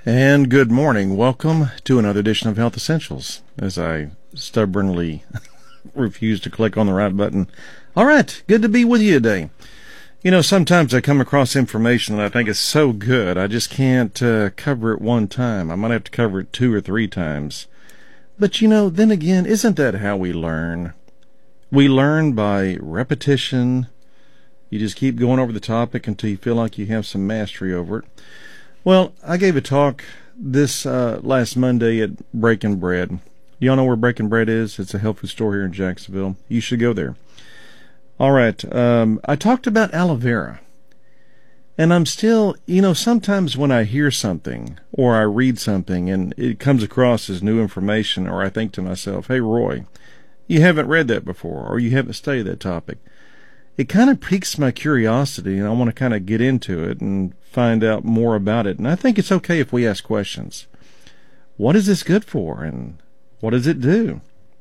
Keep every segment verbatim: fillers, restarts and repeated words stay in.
And good morning. Welcome to another edition of Health Essentials, as I stubbornly refuse to click on the right button. All right, good to be with you today. You know, sometimes I come across information that I think is so good, I just can't uh, cover it one time. I might have to cover it two or three times. But, you know, then again, isn't that how we learn? We learn by repetition. You just keep going over the topic until you feel like you have some mastery over it. Well, I gave a talk this uh, last Monday at Breaking Bread. Y'all know where Breaking Bread is? It's a health food store here in Jacksonville. You should go there. All right. Um, I talked about aloe vera. And I'm still, you know, sometimes when I hear something or I read something and it comes across as new information, or I think to myself, hey, Roy, you haven't read that before, or you haven't studied that topic. It kind of piques my curiosity, and I want to kind of get into it and find out more about it. And I think it's okay if we ask questions. What is this good for, and what does it do?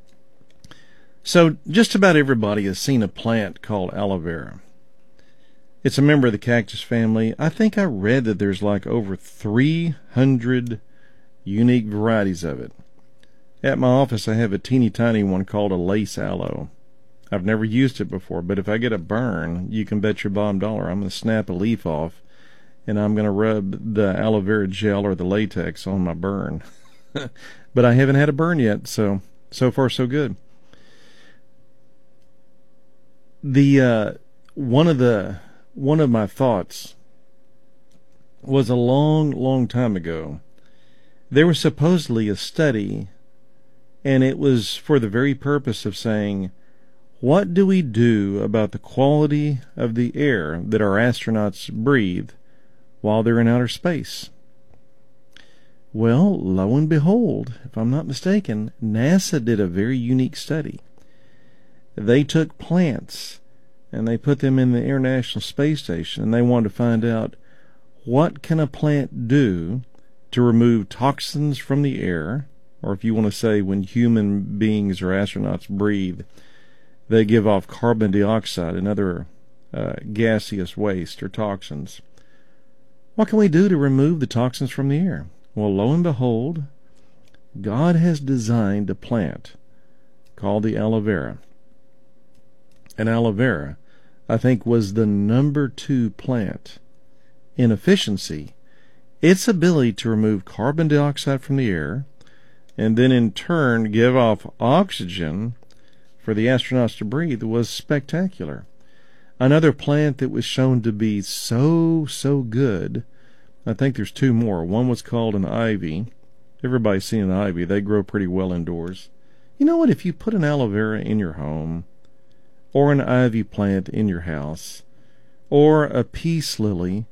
So just about everybody has seen a plant called aloe vera. It's a member of the cactus family. I think I read that there's like over three hundred unique varieties of it. At my office, I have a teeny tiny one called a lace aloe. I've never used it before, but if I get a burn, you can bet your bottom dollar I'm going to snap a leaf off, and I'm going to rub the aloe vera gel or the latex on my burn. But I haven't had a burn yet, so so far so good. The uh, one of the one of my thoughts was a long, long time ago. There was supposedly a study, and it was for the very purpose of saying, what do we do about the quality of the air that our astronauts breathe while they're in outer space? Well, lo and behold, if I'm not mistaken, NASA did a very unique study. They took plants and they put them in the International Space Station, and they wanted to find out, what can a plant do to remove toxins from the air, or if you want to say when human beings or astronauts breathe, they give off carbon dioxide and other uh, gaseous waste or toxins. What can we do to remove the toxins from the air? Well, lo and behold, God has designed a plant called the aloe vera. And aloe vera, I think, was the number two plant in efficiency. Its ability to remove carbon dioxide from the air and then in turn give off oxygen for the astronauts to breathe was spectacular. Another plant that was shown to be so, so good, I think there's two more. One was called an ivy. Everybody's seen an ivy. They grow pretty well indoors. You know what? If you put an aloe vera in your home, or an ivy plant in your house, or a peace lily,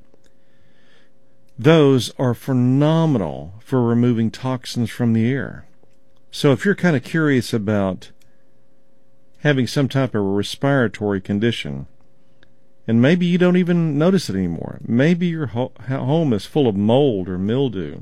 those are phenomenal for removing toxins from the air. So if you're kind of curious about having some type of respiratory condition, and maybe you don't even notice it anymore. Maybe your ho- home is full of mold or mildew.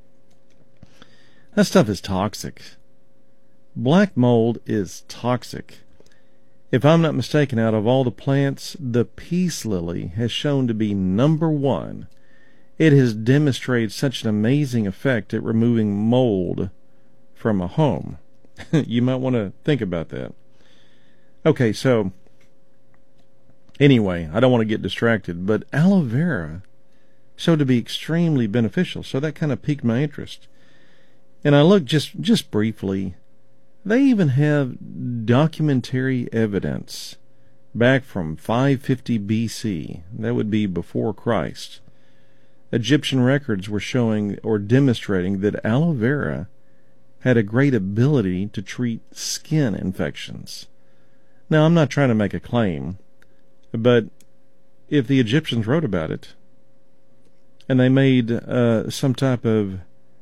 That stuff is toxic. Black mold is toxic. If I'm not mistaken, out of all the plants, the peace lily has shown to be number one. It has demonstrated such an amazing effect at removing mold from a home. You might want to think about that. Okay, so anyway, I don't want to get distracted, but aloe vera showed to be extremely beneficial, so that kind of piqued my interest. And I looked just, just briefly. They even have documentary evidence back from five fifty B C. That would be before Christ. Egyptian records were showing or demonstrating that aloe vera had a great ability to treat skin infections. Now, I'm not trying to make a claim, but if the Egyptians wrote about it, and they made uh, some type of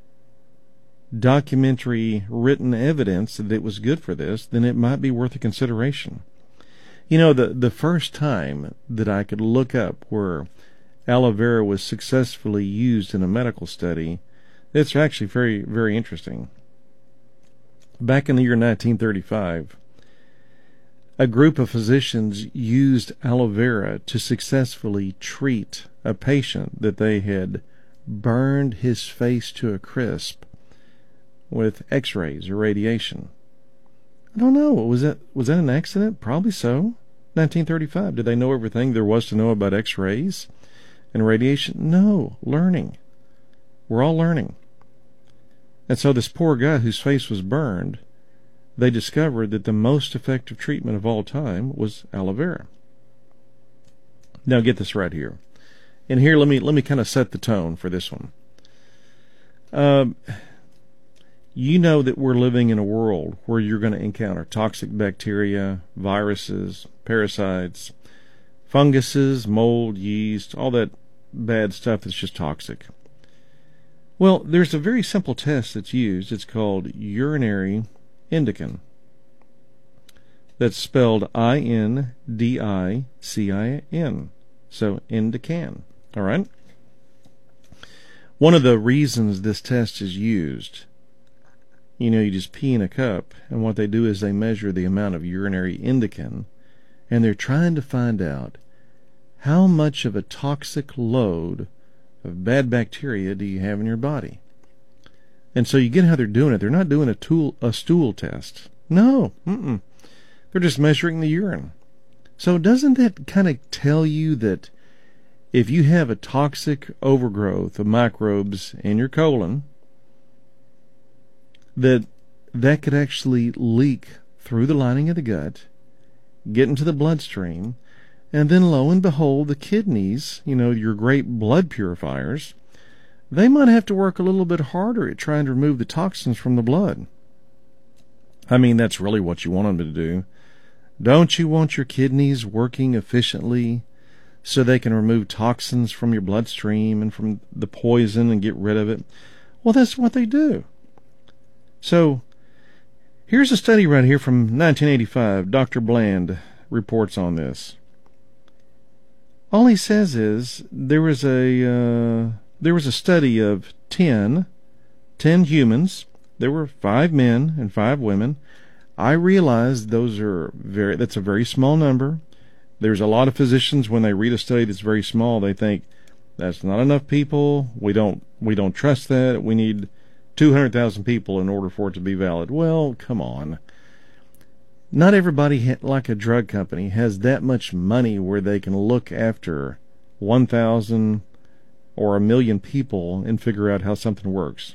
documentary written evidence that it was good for this, then it might be worth a consideration. You know, the, the first time that I could look up where aloe vera was successfully used in a medical study, it's actually very, very interesting. Back in the year nineteen thirty-five, a group of physicians used aloe vera to successfully treat a patient that they had burned his face to a crisp with x-rays or radiation. I don't know. Was that, was that an accident? Probably so. nineteen thirty-five. Did they know everything there was to know about x-rays and radiation? No. Learning. We're all learning. And so this poor guy whose face was burned, they discovered that the most effective treatment of all time was aloe vera. Now get this right here. And here let me let me kind of set the tone for this one. Um, you know that we're living in a world where you're going to encounter toxic bacteria, viruses, parasites, funguses, mold, yeast, all that bad stuff that's just toxic. Well, there's a very simple test that's used. It's called urinary indican. That's spelled I N D I C I N. So, indican. All right? One of the reasons this test is used, you know, you just pee in a cup, and what they do is they measure the amount of urinary indican, and they're trying to find out how much of a toxic load of bad bacteria do you have in your body. And so you get how they're doing it. They're not doing a, tool, a stool test. No. Mm-mm. They're just measuring the urine. So doesn't that kind of tell you that if you have a toxic overgrowth of microbes in your colon, that that could actually leak through the lining of the gut, get into the bloodstream, and then lo and behold, the kidneys, you know, your great blood purifiers, they might have to work a little bit harder at trying to remove the toxins from the blood. I mean, that's really what you want them to do. Don't you want your kidneys working efficiently so they can remove toxins from your bloodstream and from the poison and get rid of it? Well, that's what they do. So, here's a study right here from nineteen eighty-five. Doctor Bland reports on this. All he says is there was a uh, there was a study of ten, ten humans. There were five men and five women. I realize those are very that's a very small number. There's a lot of physicians, when they read a study that's very small, they think that's not enough people. We don't we don't trust that. We need two hundred thousand people in order for it to be valid. Well, come on. Not everybody, like a drug company, has that much money where they can look after one thousand or a million people and figure out how something works.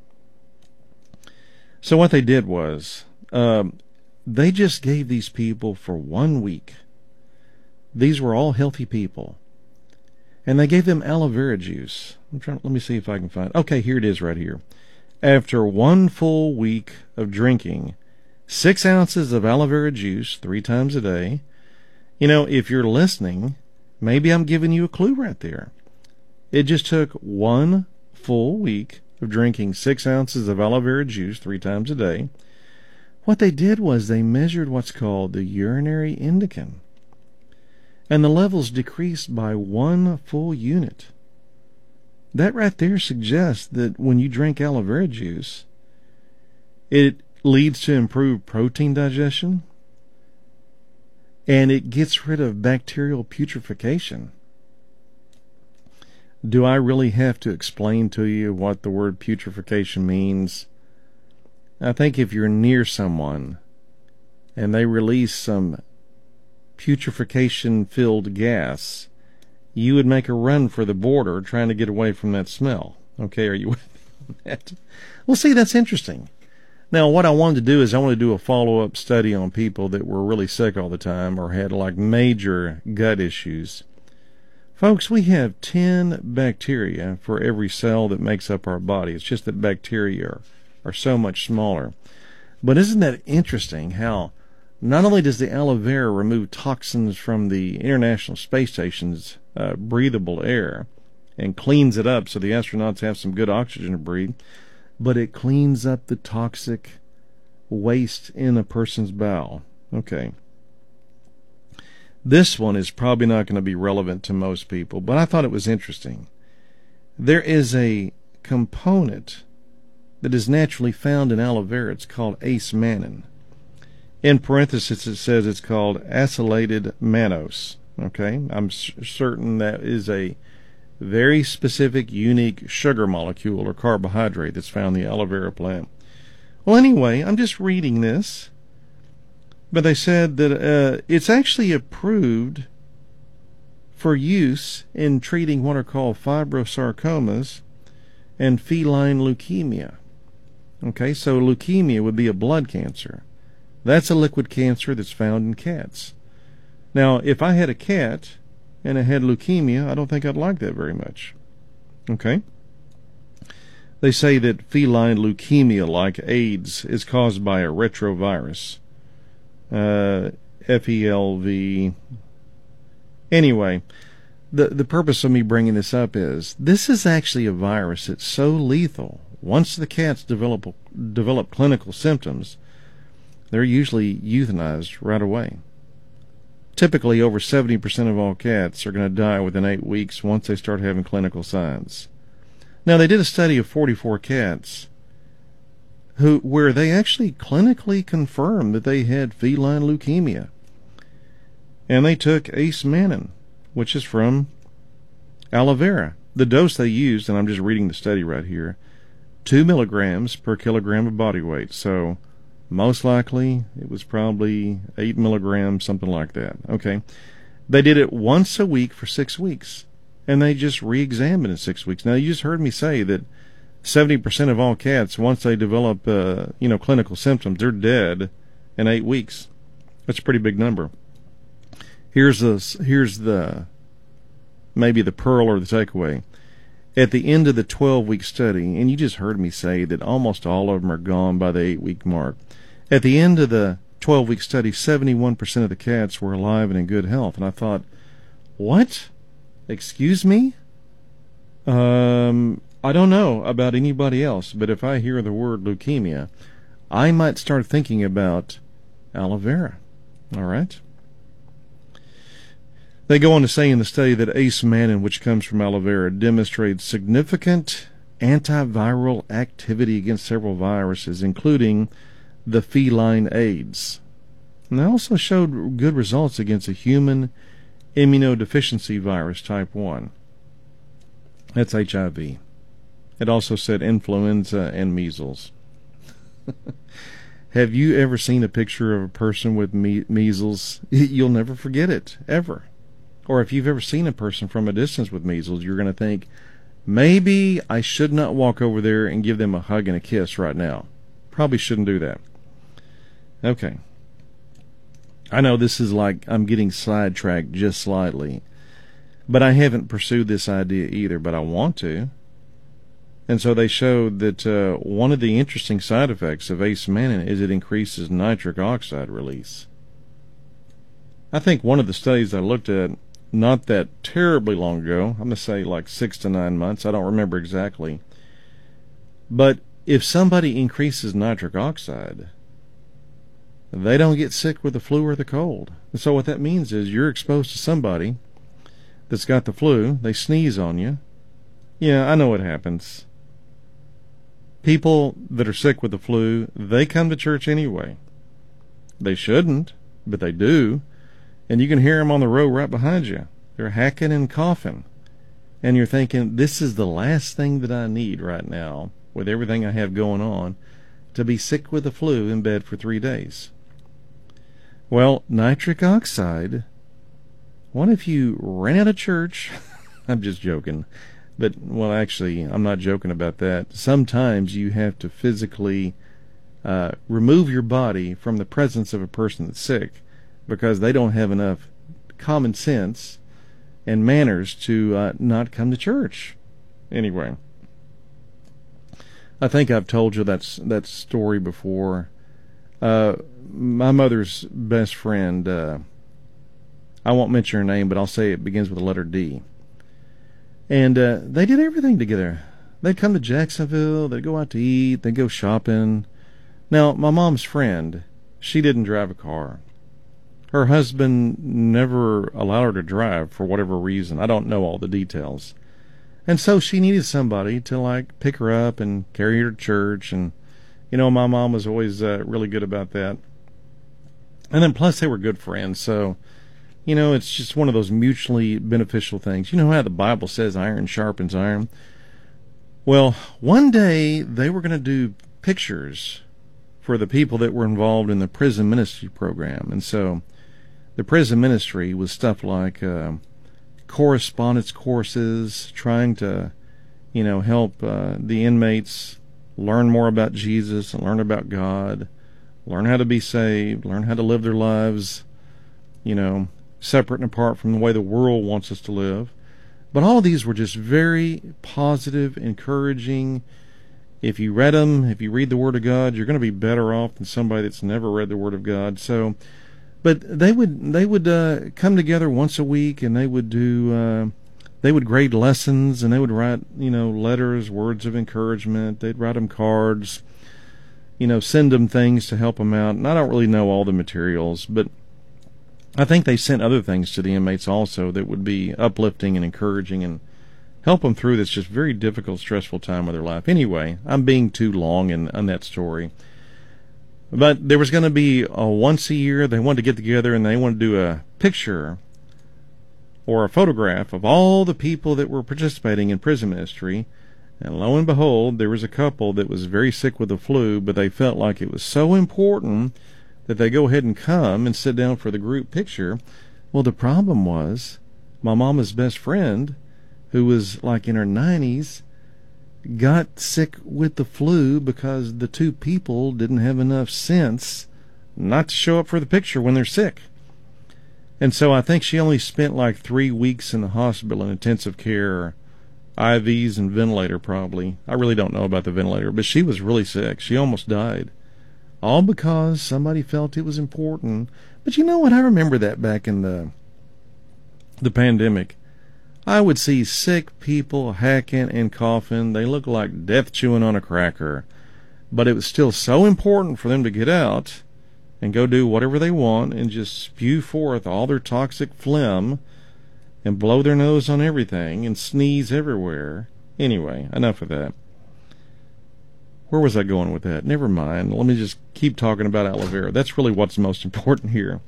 So what they did was, um, they just gave these people for one week. These were all healthy people. And they gave them aloe vera juice. I'm trying, let me see if I can find. Okay, here it is right here. After one full week of drinking six ounces of aloe vera juice three times a day. You know, if you're listening, maybe I'm giving you a clue right there. It just took one full week of drinking six ounces of aloe vera juice three times a day. What they did was they measured what's called the urinary indican. And the levels decreased by one full unit. That right there suggests that when you drink aloe vera juice, it leads to improved protein digestion, and it gets rid of bacterial putrefaction. Do I really have to explain to you what the word putrefaction means? I think if you're near someone and they release some putrefaction-filled gas, you would make a run for the border trying to get away from that smell. Okay, are you with that? Well, see, that's interesting. Now, what I wanted to do is I wanted to do a follow-up study on people that were really sick all the time or had like major gut issues. Folks, we have ten bacteria for every cell that makes up our body. It's just that bacteria are, are so much smaller. But isn't that interesting how not only does the aloe vera remove toxins from the International Space Station's uh, breathable air and cleans it up so the astronauts have some good oxygen to breathe, but it cleans up the toxic waste in a person's bowel. Okay. This one is probably not going to be relevant to most people, but I thought it was interesting. There is a component that is naturally found in aloe vera. It's called ace-mannan. In parentheses, it says it's called acylated mannose. Okay? I'm certain that is a very specific, unique sugar molecule or carbohydrate that's found in the aloe vera plant. Well, anyway, I'm just reading this, but they said that uh, it's actually approved for use in treating what are called fibrosarcomas and feline leukemia. Okay, so leukemia would be a blood cancer. That's a liquid cancer that's found in cats. Now, if I had a cat and it had leukemia, I don't think I'd like that very much. Okay? They say that feline leukemia, like AIDS, is caused by a retrovirus. Uh, F E L V. Anyway, the, the purpose of me bringing this up is, this is actually a virus that's so lethal. Once the cats develop, develop clinical symptoms, they're usually euthanized right away. Typically, over seventy percent of all cats are going to die within eight weeks once they start having clinical signs. Now, they did a study of forty-four cats who, where they actually clinically confirmed that they had feline leukemia. And they took acemannan, which is from aloe vera. The dose they used, and I'm just reading the study right here, two milligrams per kilogram of body weight. So most likely it was probably eight milligrams, something like that. Okay. They did it once a week for six weeks, and they just re-examined in six weeks. Now, you just heard me say that seventy percent of all cats, once they develop, uh, you know, clinical symptoms, they're dead in eight weeks. That's a pretty big number. Here's the, here's the, maybe the pearl or the takeaway. At the end of the twelve-week study, and you just heard me say that almost all of them are gone by the eight-week mark. At the end of the twelve-week study, seventy-one percent of the cats were alive and in good health. And I thought, what? Excuse me? Um, I don't know about anybody else, but if I hear the word leukemia, I might start thinking about aloe vera. All right? They go on to say in the study that acemannan, which comes from aloe vera, demonstrates significant antiviral activity against several viruses, including the feline AIDS. And they also showed good results against a human immunodeficiency virus type one. That's H I V. It also said influenza and measles. Have you ever seen a picture of a person with me- measles? You'll never forget it, ever. Or if you've ever seen a person from a distance with measles, you're going to think, maybe I should not walk over there and give them a hug and a kiss right now. Probably shouldn't do that. Okay. I know this is like I'm getting sidetracked just slightly, but I haven't pursued this idea either, but I want to. And so they showed that uh, one of the interesting side effects of acemannan is it increases nitric oxide release. I think one of the studies I looked at not that terribly long ago, I'm going to say like six to nine months, I don't remember exactly, but if somebody increases nitric oxide, they don't get sick with the flu or the cold. And so what that means is you're exposed to somebody that's got the flu, they sneeze on you. Yeah, I know what happens. People that are sick with the flu, they come to church anyway. They shouldn't, but they do. And you can hear them on the row right behind you. They're hacking and coughing. And you're thinking, this is the last thing that I need right now, with everything I have going on, to be sick with the flu in bed for three days. Well, nitric oxide, what if you ran out of church? I'm just joking. But, well, actually, I'm not joking about that. Sometimes you have to physically uh, remove your body from the presence of a person that's sick because they don't have enough common sense and manners to uh, not come to church. Anyway, I think I've told you that's, that story before. Uh, my mother's best friend, uh, I won't mention her name, but I'll say it begins with the letter D. And uh, they did everything together. They'd come to Jacksonville, they'd go out to eat, they'd go shopping. Now, my mom's friend, she didn't drive a car. Her husband never allowed her to drive for whatever reason. I don't know all the details. And so she needed somebody to, like, pick her up and carry her to church. And, you know, my mom was always uh, really good about that. And then plus they were good friends, so You know, it's just one of those mutually beneficial things. You know how the Bible says iron sharpens iron? Well, one day they were going to do pictures for the people that were involved in the prison ministry program. And so the prison ministry was stuff like uh, correspondence courses, trying to, you know, help uh, the inmates learn more about Jesus and learn about God, learn how to be saved, learn how to live their lives, you know, separate and apart from the way the world wants us to live. But all these were just very positive, encouraging. If you read them, if you read the Word of God, you're going to be better off than somebody that's never read the Word of God. So, but they would they would uh, come together once a week, and they would do uh, they would grade lessons, and they would write, you know, letters, words of encouragement. They'd write them cards, you know, send them things to help them out. And I don't really know all the materials, but I think they sent other things to the inmates also that would be uplifting and encouraging and help them through this just very difficult, stressful time of their life. Anyway, I'm being too long in, in that story. But there was going to be a once a year, they wanted to get together and they wanted to do a picture or a photograph of all the people that were participating in prison ministry. And lo and behold, there was a couple that was very sick with the flu, but they felt like it was so important that they go ahead and come and sit down for the group picture. Well, the problem was my mama's best friend, who was like in her nineties, got sick with the flu because the two people didn't have enough sense not to show up for the picture when they're sick. And so I think she only spent like three weeks in the hospital in intensive care, I Vs and ventilator probably. I really don't know about the ventilator, but she was really sick. She almost died. All because somebody felt it was important. But you know what? I remember that back in the the pandemic. I would see sick people hacking and coughing. They looked like death chewing on a cracker. But it was still so important for them to get out and go do whatever they want and just spew forth all their toxic phlegm and blow their nose on everything and sneeze everywhere. Anyway, enough of that. Where was I going with that? Never mind. Let me just keep talking about aloe vera. That's really what's most important here.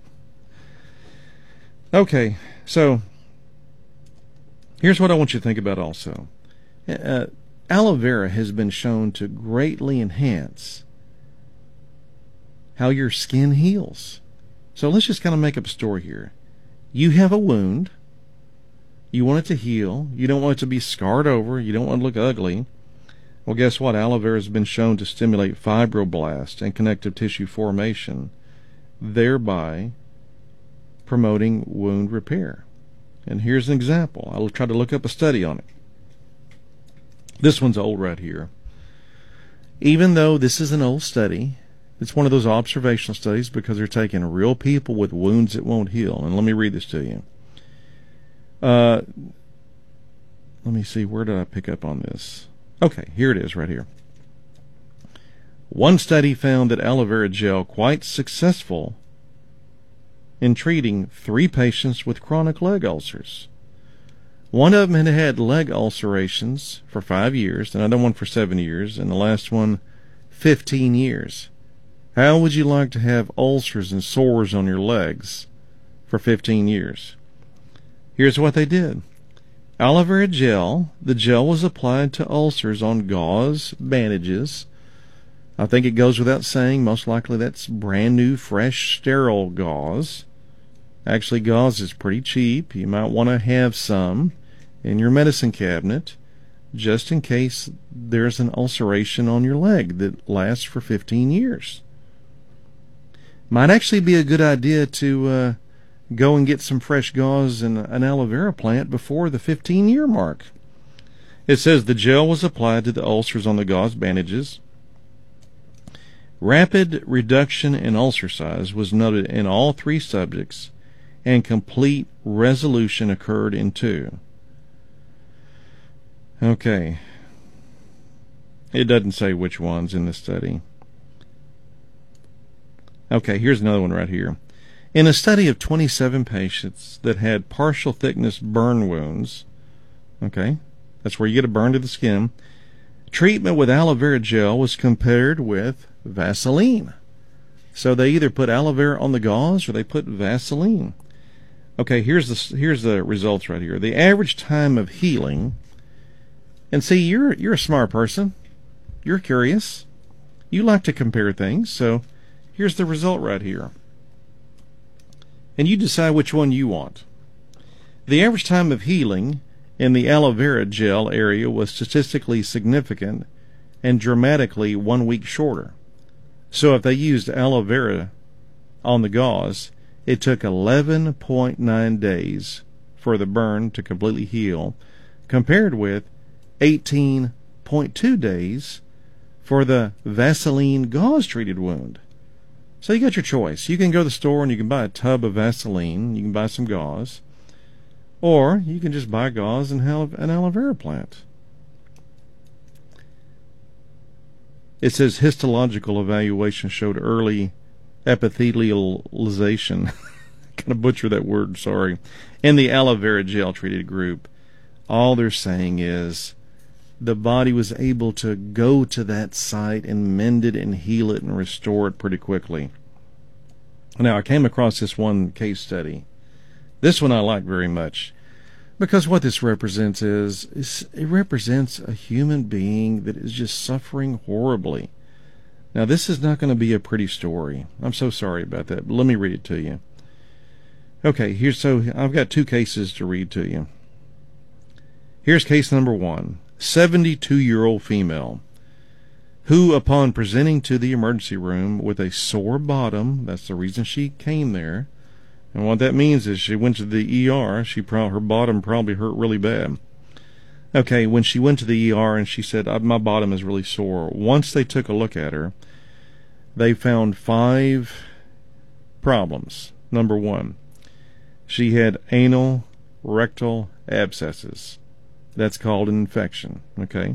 Okay, so here's what I want you to think about also. Uh, aloe vera has been shown to greatly enhance how your skin heals. So let's just kind of make up a story here. You have a wound. You want it to heal. You don't want it to be scarred over. You don't want it to look ugly. Well, guess what? Aloe vera has been shown to stimulate fibroblast and connective tissue formation, thereby promoting wound repair. And here's an example. I'll try to look up a study on it. This one's old right here. Even though this is an old study, it's one of those observational studies because they're taking real people with wounds that won't heal. And let me read this to you. Uh, let me see. Where did I pick up on this? Okay, here it is right here. One study found that aloe vera gel quite successful in treating three patients with chronic leg ulcers. One of them had had leg ulcerations for five years, another one for seven years, and the last one fifteen years. How would you like to have ulcers and sores on your legs for fifteen years? Here's what they did. Aloe vera gel, the gel was applied to ulcers on gauze bandages. I think it goes without saying, most likely that's brand new, fresh, sterile gauze. Actually, gauze is pretty cheap. You might want to have some in your medicine cabinet just in case there's an ulceration on your leg that lasts for fifteen years. Might actually be a good idea to uh, go and get some fresh gauze and an aloe vera plant before the fifteen year mark. It says the gel was applied to the ulcers on the gauze bandages. Rapid reduction in ulcer size was noted in all three subjects, and complete resolution occurred in two. Okay. It doesn't say which ones in the study. Okay, here's another one right here. In a study of twenty-seven patients that had partial thickness burn wounds, okay, that's where you get a burn to the skin, treatment with aloe vera gel was compared with Vaseline. So they either put aloe vera on the gauze or they put Vaseline. Okay, here's the here's the results right here. The average time of healing, and see, you're you're a smart person. You're curious. You like to compare things, so here's the result right here. And you decide which one you want. The average time of healing in the aloe vera gel area was statistically significant and dramatically one week shorter. So if they used aloe vera on the gauze, it took eleven point nine days for the burn to completely heal, compared with eighteen point two days for the Vaseline gauze-treated wound. So you got your choice. You can go to the store and you can buy a tub of Vaseline, you can buy some gauze, or you can just buy gauze and an aloe vera plant. It says histological evaluation showed early epithelialization. Kind of butcher that word, sorry. In the aloe vera gel treated group, all they're saying is the body was able to go to that site and mend it and heal it and restore it pretty quickly. Now, I came across this one case study. This one I like very much, because what this represents is, is it represents a human being that is just suffering horribly. Now, this is not going to be a pretty story. I'm so sorry about that, but let me read it to you. Okay, here's so I've got two cases to read to you. Here's case number one. seventy-two-year-old female who, upon presenting to the emergency room with a sore bottom, that's the reason she came there, and what that means is she went to the E R, she pro- her bottom probably hurt really bad. Okay, when she went to the E R and she said, my bottom is really sore, once they took a look at her, they found five problems. Number one, she had anal rectal abscesses. That's called an infection, okay?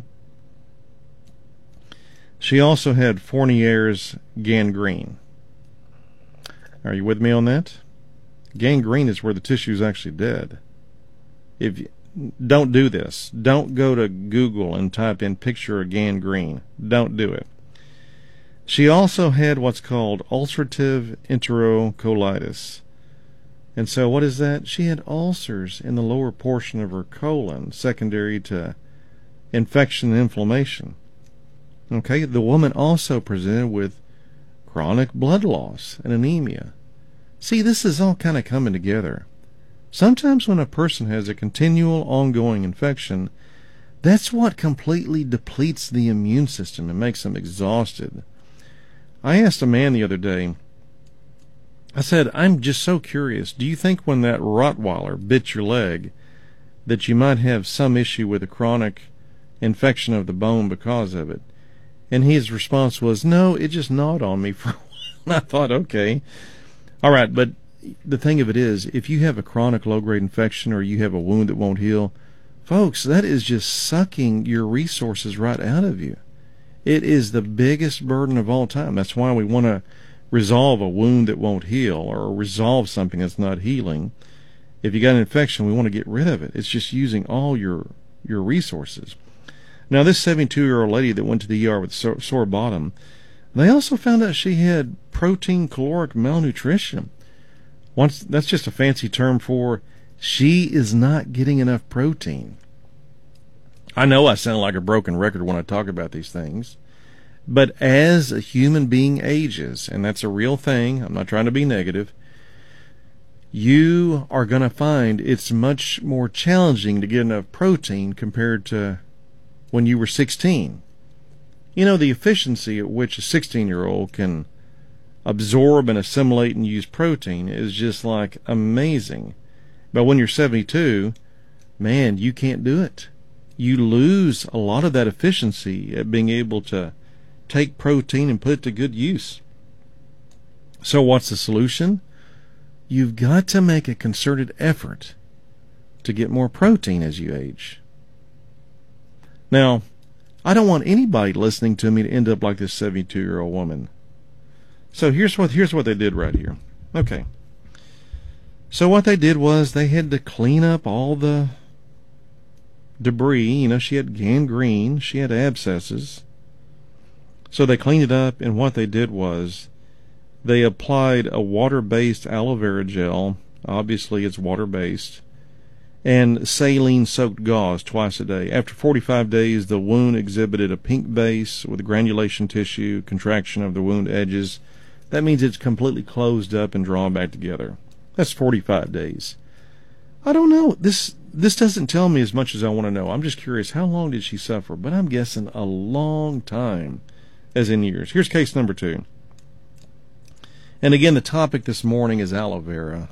She also had Fournier's gangrene. Are you with me on that? Gangrene is where the tissue is actually dead. If you, don't do this. Don't go to Google and type in picture of gangrene. Don't do it. She also had what's called ulcerative enterocolitis. And so what is that? She had ulcers in the lower portion of her colon, secondary to infection and inflammation. Okay, the woman also presented with chronic blood loss and anemia. See, this is all kind of coming together. Sometimes when a person has a continual ongoing infection, that's what completely depletes the immune system and makes them exhausted. I asked a man the other day, I said, I'm just so curious, do you think when that Rottweiler bit your leg that you might have some issue with a chronic infection of the bone because of it? And his response was, no, it just gnawed on me for a while. And I thought, okay. All right, but the thing of it is, if you have a chronic low-grade infection or you have a wound that won't heal, folks, that is just sucking your resources right out of you. It is the biggest burden of all time. That's why we want to resolve a wound that won't heal or resolve something that's not healing. If you got an infection, we want to get rid of it. It's just using all your your resources. Now, this seventy-two-year-old lady that went to the E R with sore, sore bottom, they also found out she had protein caloric malnutrition. Once, that's just a fancy term for she is not getting enough protein. I know I sound like a broken record when I talk about these things, but as a human being ages, and that's a real thing, I'm not trying to be negative, you are going to find it's much more challenging to get enough protein compared to when you were sixteen. You know, the efficiency at which a sixteen-year-old can absorb and assimilate and use protein is just like amazing. But when you're seventy-two, man, you can't do it. You lose a lot of that efficiency at being able to take protein and put it to good use. So what's the solution? You've got to make a concerted effort to get more protein as you age. Now, I don't want anybody listening to me to end up like this seventy-two-year-old woman. So here's what here's what they did right here. Okay. So what they did was they had to clean up all the debris. You know, she had gangrene, she had abscesses. So they cleaned it up, and what they did was they applied a water-based aloe vera gel Obviously, it's water-based. And saline-soaked gauze twice a day. After forty-five days, the wound exhibited a pink base with granulation tissue, contraction of the wound edges. That means it's completely closed up and drawn back together. That's forty-five days. I don't know. This this doesn't tell me as much as I want to know. I'm just curious, how long did she suffer? But I'm guessing a long time, as in years. Here's case number two. And again, the topic this morning is aloe vera.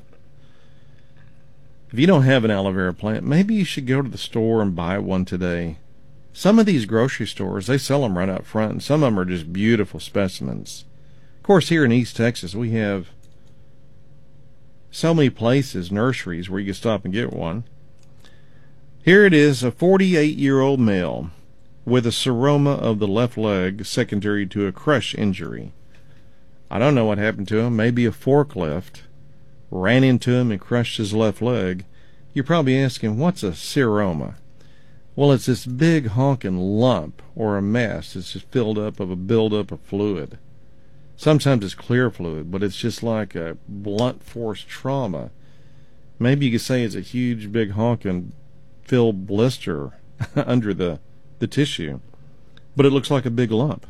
If you don't have an aloe vera plant, maybe you should go to the store and buy one today. Some of these grocery stores, they sell them right out front, and some of them are just beautiful specimens. Of course, here in East Texas, we have so many places, nurseries, where you can stop and get one. Here it is, a forty-eight-year-old male with a seroma of the left leg secondary to a crush injury. I don't know what happened to him. Maybe a forklift ran into him and crushed his left leg. You're probably asking, what's a seroma? Well, it's this big honking lump or a mass that's just filled up of a buildup of fluid. Sometimes it's clear fluid, but it's just like a blunt force trauma. Maybe you could say it's a huge, big honking filled blister under the, the tissue, but it looks like a big lump.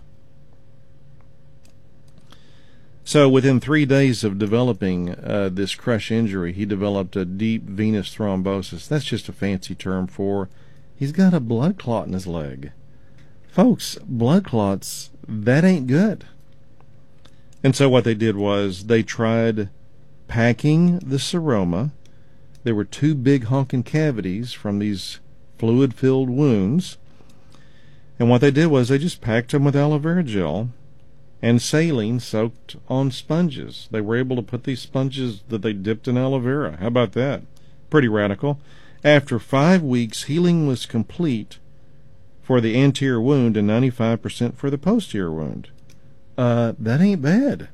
So within three days of developing uh, this crush injury, he developed a deep venous thrombosis. That's just a fancy term for he's got a blood clot in his leg. Folks, blood clots, that ain't good. And so what they did was they tried packing the seroma. There were two big honking cavities from these fluid-filled wounds. And what they did was they just packed them with aloe vera gel and saline soaked on sponges. They were able to put these sponges that they dipped in aloe vera. How about that? Pretty radical. After five weeks, healing was complete for the anterior wound and ninety-five percent for the posterior wound. Uh, that ain't bad.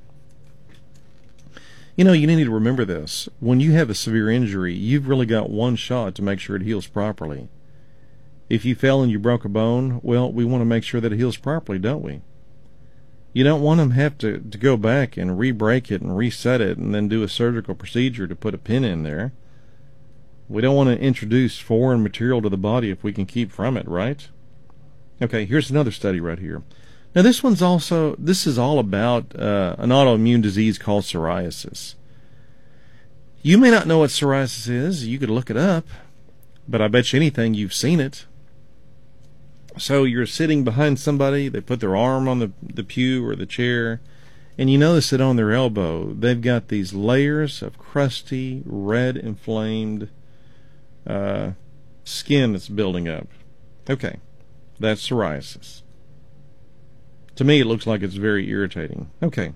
You know, you need to remember this. When you have a severe injury, you've really got one shot to make sure it heals properly. If you fell and you broke a bone, well, we want to make sure that it heals properly, don't we? You don't want them to have to, to go back and re-break it and reset it and then do a surgical procedure to put a pin in there. We don't want to introduce foreign material to the body if we can keep from it, right? Okay, here's another study right here. Now this one's also, this is all about uh, an autoimmune disease called psoriasis. You may not know what psoriasis is. You could look it up, but I bet you anything you've seen it. So you're sitting behind somebody, they put their arm on the, the pew or the chair, and you notice that on their elbow, they've got these layers of crusty, red, inflamed uh, skin that's building up. Okay, that's psoriasis. To me, it looks like it's very irritating. Okay.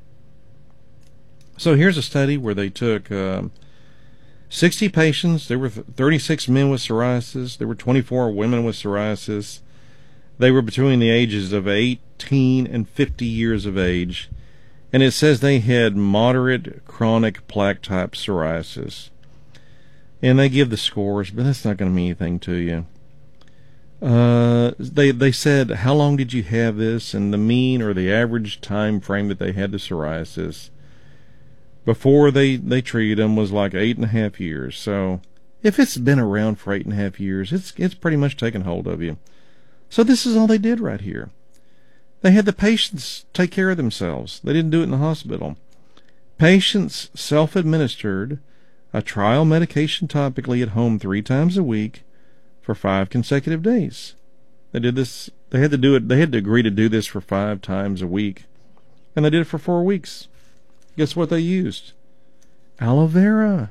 So here's a study where they took um, sixty patients. There were thirty-six men with psoriasis. There were twenty-four women with psoriasis. They were between the ages of eighteen and fifty years of age. And it says they had moderate chronic plaque-type psoriasis. And they give the scores, but that's not going to mean anything to you. Uh, they they said, how long did you have this, and the mean or the average time frame that they had the psoriasis before they, they treated them was like eight and a half years. So if it's been around for eight and a half years, it's it's pretty much taken hold of you. So this is all they did right here. They had the patients take care of themselves. They didn't do it in the hospital. Patients self-administered a trial medication topically at home three times a week for five consecutive days. They did this. They had to do it. They had to agree to do this for five times a week, and they did it for four weeks. Guess what they used? Aloe vera.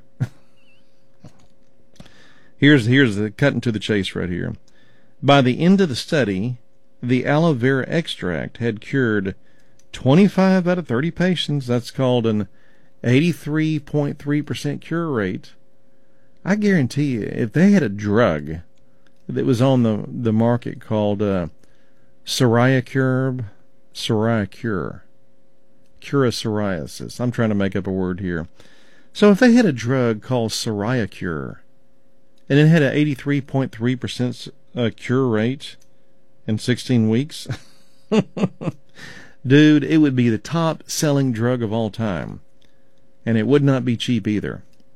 here's here's the cutting to the chase right here. By the end of the study, the aloe vera extract had cured twenty-five out of thirty patients. That's called an eighty-three point three percent cure rate. I guarantee you, if they had a drug that was on the, the market called uh, Psoriacure, Psoriacure, cure psoriasis. I'm trying to make up a word here. So if they had a drug called Psoriacure, and it had an eighty-three point three percent uh, cure rate in sixteen weeks, dude, it would be the top selling drug of all time. And it would not be cheap either.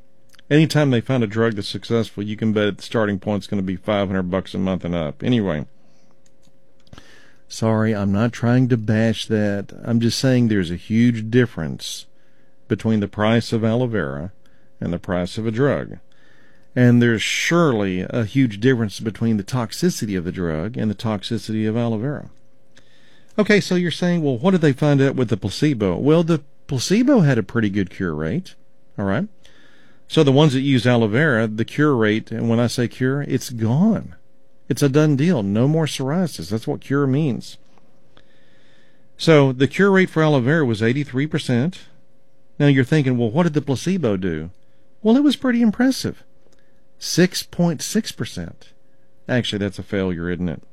Anytime they find a drug that's successful, you can bet the starting point's going to be five hundred bucks a month and up. Anyway, sorry, I'm not trying to bash that. I'm just saying there's a huge difference between the price of aloe vera and the price of a drug. And there's surely a huge difference between the toxicity of the drug and the toxicity of aloe vera. Okay, so you're saying, well, what did they find out with the placebo? Well, the placebo had a pretty good cure rate, all right? So the ones that use aloe vera, the cure rate, and when I say cure, it's gone. It's a done deal. No more psoriasis. That's what cure means. So the cure rate for aloe vera was eighty-three percent. Now you're thinking, well, what did the placebo do? Well, it was pretty impressive. six point six percent. Actually, that's a failure, isn't it?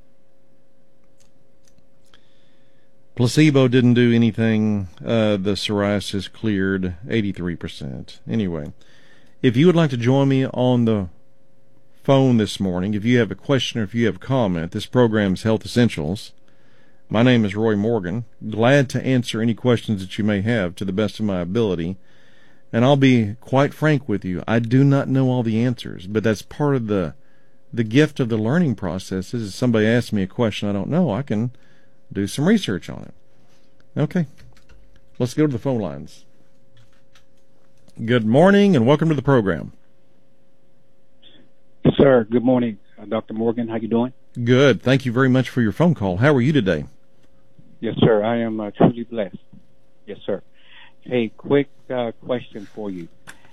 Placebo didn't do anything. Uh, the psoriasis cleared eighty-three percent. Anyway, if you would like to join me on the phone this morning, if you have a question or if you have a comment, this program is Health Essentials. My name is Roy Morgan. Glad to answer any questions that you may have to the best of my ability. And I'll be quite frank with you. I do not know all the answers, but that's part of the the gift of the learning process. Is if somebody asks me a question I don't know, I can do some research on it. Okay, let's go to the phone lines. Good morning and welcome to the program. Sir, good morning, uh, Doctor Morgan. How you doing? Good. Thank you very much for your phone call. How are you today? Yes, sir. I am uh, truly blessed. Yes, sir. Hey, quick uh, question for you.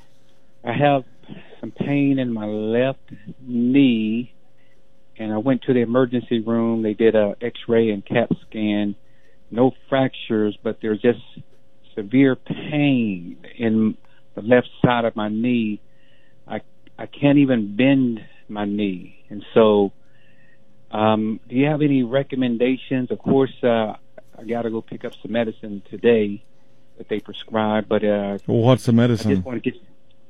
I have some pain in my left knee, and I went to the emergency room. They did a X-ray and CAT scan. No fractures, but there's just severe pain in the left side of my knee. I I can't even bend my knee, and so um, do you have any recommendations? Of course, uh, I got to go pick up some medicine today that they prescribe, but uh, well, what's the medicine? I just want to get.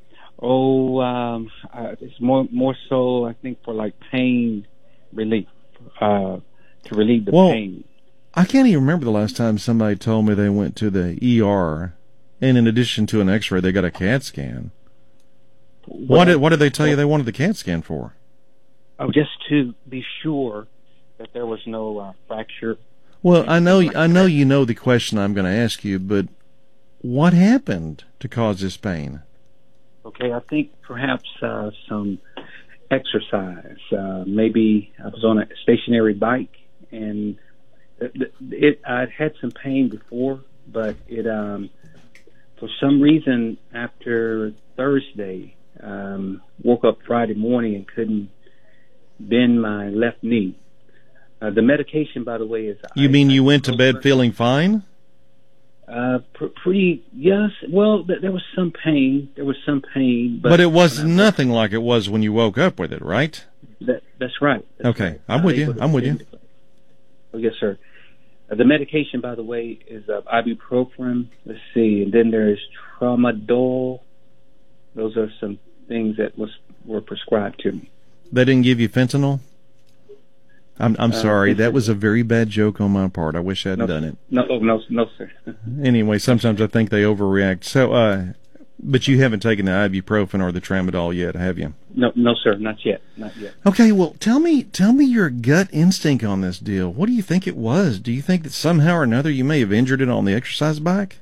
Oh, um, uh, it's more more so I think for like pain relief, uh, to relieve the well, pain. I can't even remember the last time somebody told me they went to the E R, and in addition to an X-ray, they got a CAT scan. Well, what did what did they tell you they wanted the CAT scan for? Oh, just to be sure that there was no uh, fracture. Well, I know I know you know the question I'm going to ask you, but what happened to cause this pain? Okay, I think perhaps uh, some exercise. Uh, maybe I was on a stationary bike, and it, it I'd had some pain before, but it um, for some reason after Thursday, um, woke up Friday morning and couldn't bend my left knee. Uh, the medication, by the way, is. You I, mean you I, went to bed feeling fine? Uh, pr- pretty, yes. Well, th- there was some pain. There was some pain. But, but it was nothing like it was when you woke up with it, right? That, that's right. That's okay, right. I'm with you. I'm with you. Oh, yes, sir. Uh, the medication, by the way, is uh, ibuprofen. Let's see. And then there's tramadol. Those are some things that was were prescribed to me. They didn't give you fentanyl? I'm I'm Uh, sorry. yes, That sir. was a very bad joke on my part. I wish I hadn't No, done it. No, oh, no, no, sir. Anyway, sometimes I think they overreact. So, uh, but you haven't taken the ibuprofen or the tramadol yet, have you? No, no, sir. Not yet. Not yet. Okay. Well, tell me, tell me your gut instinct on this deal. What do you think it was? Do you think that somehow or another you may have injured it on the exercise bike?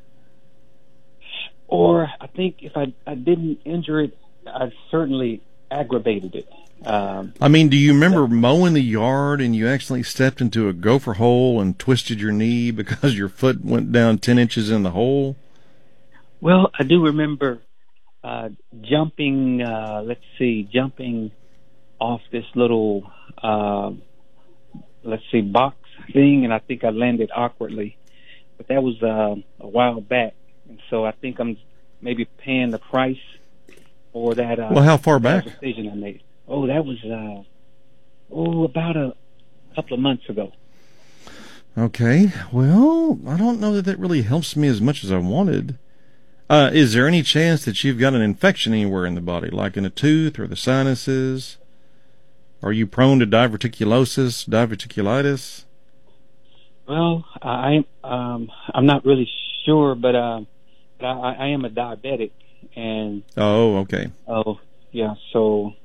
Or I think if I I didn't injure it, I certainly aggravated it. Um, I mean, do you remember mowing the yard and you accidentally stepped into a gopher hole and twisted your knee because your foot went down ten inches in the hole? well, I do remember uh, jumping. Uh, let's see, jumping off this little uh, let's see box thing, and I think I landed awkwardly. But that was uh, a while back, and so I think I'm maybe paying the price for that. Uh, Well, how far that back? decision I made. Oh, that was uh, oh about a couple of months ago. Okay. Well, I don't know that that really helps me as much as I wanted. Uh, is there any chance that you've got an infection anywhere in the body, like in a tooth or the sinuses? Are you prone to diverticulosis, diverticulitis? Well, I um I'm not really sure, but uh, but I, I am a diabetic, and Oh, okay. oh yeah, so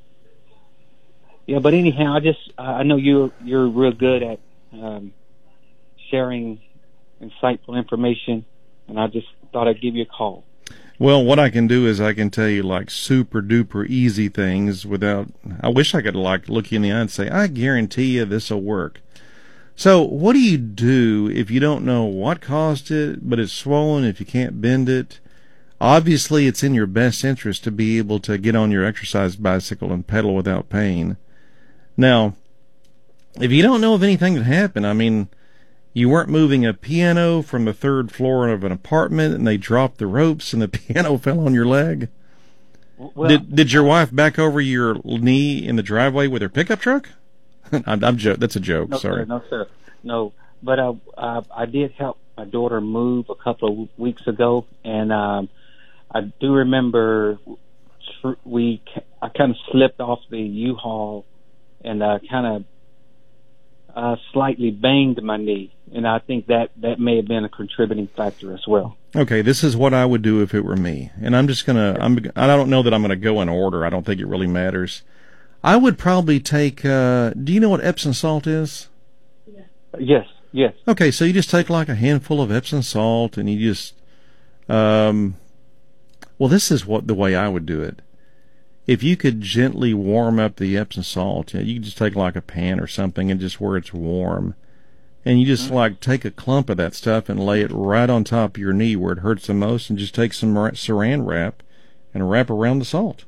yeah. But anyhow, I just I know you're you're real good at um, sharing insightful information, and I just thought I'd give you a call. Well, what I can do is I can tell you like super duper easy things without, I wish I could like look you in the eye and say, I guarantee you this will work. So what do you do if you don't know what caused it, but it's swollen, if you can't bend it? Obviously, it's in your best interest to be able to get on your exercise bicycle and pedal without pain. Now, if you don't know of anything that happened, I mean, you weren't moving a piano from the third floor of an apartment and they dropped the ropes and the piano fell on your leg? Well, did did your wife back over your knee in the driveway with her pickup truck? I'm, I'm jo- That's a joke. No, Sorry. Sir, no, sir. No, but uh, I, I did help my daughter move a couple of weeks ago, and um, I do remember we I kind of slipped off the U-Haul and uh, kind of uh, slightly banged my knee, and I think that that may have been a contributing factor as well. Okay, this is what I would do if it were me, and I'm just gonna. I'm. I don't know that I'm gonna go in order. I don't think it really matters. I would probably take. Uh, do you know what Epsom salt is? Yes. Yes. Okay, so you just take like a handful of Epsom salt, and you just. Um, well, this is what the way I would do it. If you could gently warm up the Epsom salt, you could just take like a pan or something and just where it's warm, and you just mm-hmm. like take a clump of that stuff and lay it right on top of your knee where it hurts the most, and just take some saran wrap and wrap around the salt.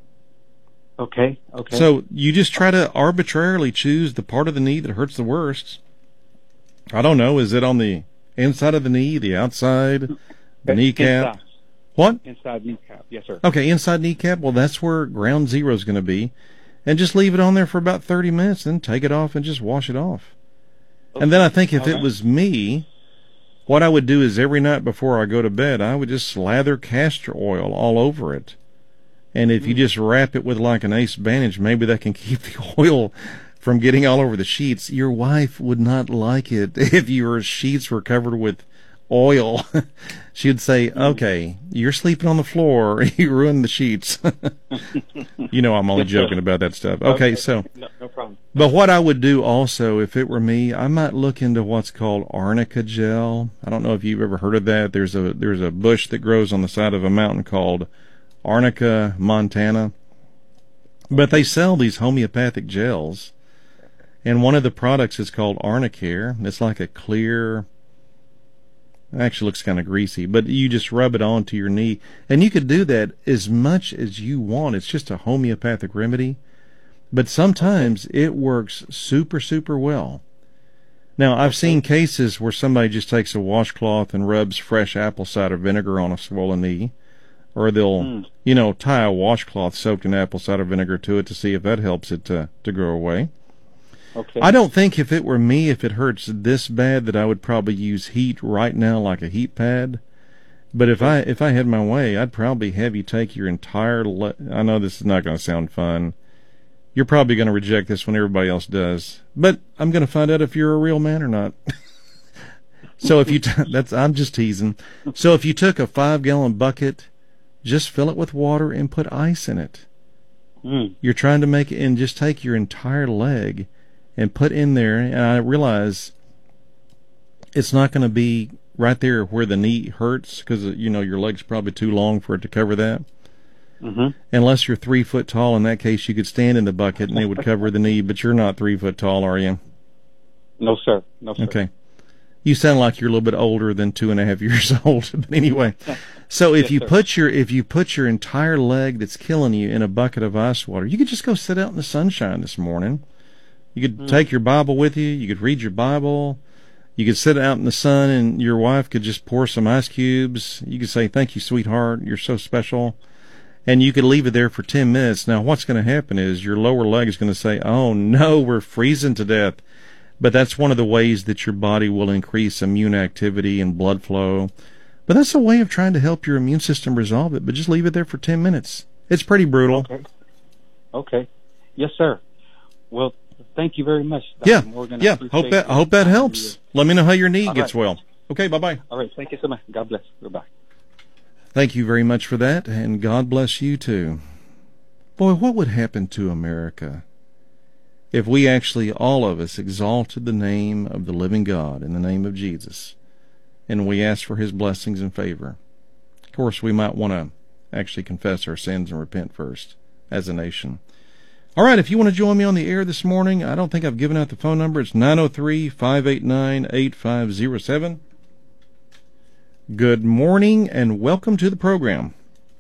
Okay. Okay. So you just try to arbitrarily choose the part of the knee that hurts the worst. I don't know. Is it on the inside of the knee, the outside, the kneecap? Inside. What? Inside kneecap, yes, sir. Okay, inside kneecap. Well, that's where ground zero is going to be. And just leave it on there for about thirty minutes, then take it off and just wash it off. Okay. And then I think if All it right. was me, what I would do is every night before I go to bed, I would just slather castor oil all over it. And if mm. you just wrap it with like an ace bandage, maybe that can keep the oil from getting all over the sheets. Your wife would not like it if your sheets were covered with oil. She'd say, okay, you're sleeping on the floor. You ruined the sheets. You know I'm only joking about that stuff. Okay, so. No, no problem. But what I would do also, if it were me, I might look into what's called arnica gel. I don't know if you've ever heard of that. There's a there's a bush that grows on the side of a mountain called Arnica montana. But they sell these homeopathic gels. And one of the products is called Arnicare. It's like a clear... Actually looks kind of greasy, but you just rub it onto your knee, and you could do that as much as you want. It's just a homeopathic remedy, but sometimes it works super, super well. Now, I've seen cases where somebody just takes a washcloth and rubs fresh apple cider vinegar on a swollen knee, or they'll, mm. you know, tie a washcloth soaked in apple cider vinegar to it to see if that helps it to, to go away. Okay. I don't think if it were me, if it hurts this bad, that I would probably use heat right now like a heat pad. But if I if I had my way, I'd probably have you take your entire... Le- I know this is not going to sound fun. You're probably going to reject this when everybody else does. But I'm going to find out if you're a real man or not. So if you... T- that's I'm just teasing. So if you took a five-gallon bucket, just fill it with water and put ice in it. Mm. You're trying to make it... And just take your entire leg... and put in there, and I realize it's not going to be right there where the knee hurts, because, you know, your leg's probably too long for it to cover that. Mm-hmm. Unless you're three foot tall, in that case, you could stand in the bucket and it would cover the knee, but you're not three foot tall, are you? No, sir. No, sir. Okay. You sound like you're a little bit older than two and a half years old, but anyway. So if yes, you sir. put your if you put your entire leg that's killing you in a bucket of ice water, you could just go sit out in the sunshine this morning. You could mm. take your Bible with you. You could read your Bible. You could sit out in the sun, and your wife could just pour some ice cubes. You could say, thank you, sweetheart. You're so special. And you could leave it there for ten minutes. Now, what's going to happen is your lower leg is going to say, oh, no, we're freezing to death. But that's one of the ways that your body will increase immune activity and blood flow. But that's a way of trying to help your immune system resolve it. But just leave it there for ten minutes. It's pretty brutal. Okay. Okay. Yes, sir. Well, thank you very much, Doctor Yeah, Morgan. yeah. Hope that I hope that helps. Let me know how your knee All gets right. well. Okay, bye bye. All right. Thank you so much. God bless. Goodbye. Thank you very much for that, and God bless you too. Boy, what would happen to America if we actually, all of us, exalted the name of the living God in the name of Jesus, and we asked for his blessings and favor? Of course, we might want to actually confess our sins and repent first as a nation. All right, if you want to join me on the air this morning, I don't think I've given out the phone number. It's nine oh three, five eight nine, eight five oh seven. Good morning and welcome to the program.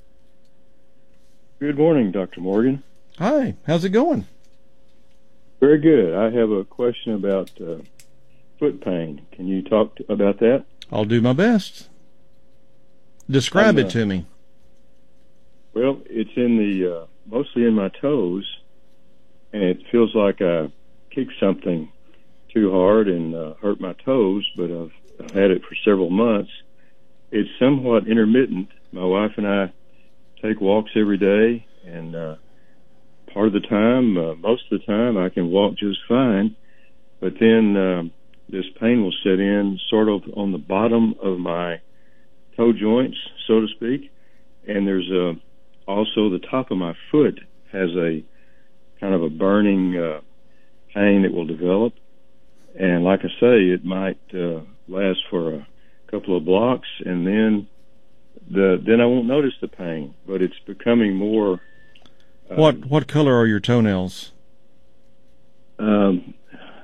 Good morning, Doctor Morgan. Hi, how's it going? Very good. I have a question about uh, foot pain. Can you talk to, about that? I'll do my best. Describe I'm, it to me. Well, it's in the uh, mostly in my toes, and it feels like I kicked something too hard and uh, hurt my toes, but I've, I've had it for several months. It's somewhat intermittent. My wife and I take walks every day, and uh, part of the time, uh, most of the time, I can walk just fine, but then um, this pain will set in sort of on the bottom of my toe joints, so to speak, and there's a, also the top of my foot has a kind of a burning uh, pain that will develop, and like I say, it might uh, last for a couple of blocks, and then the then I won't notice the pain, but it's becoming more. Uh, What what color are your toenails? Um,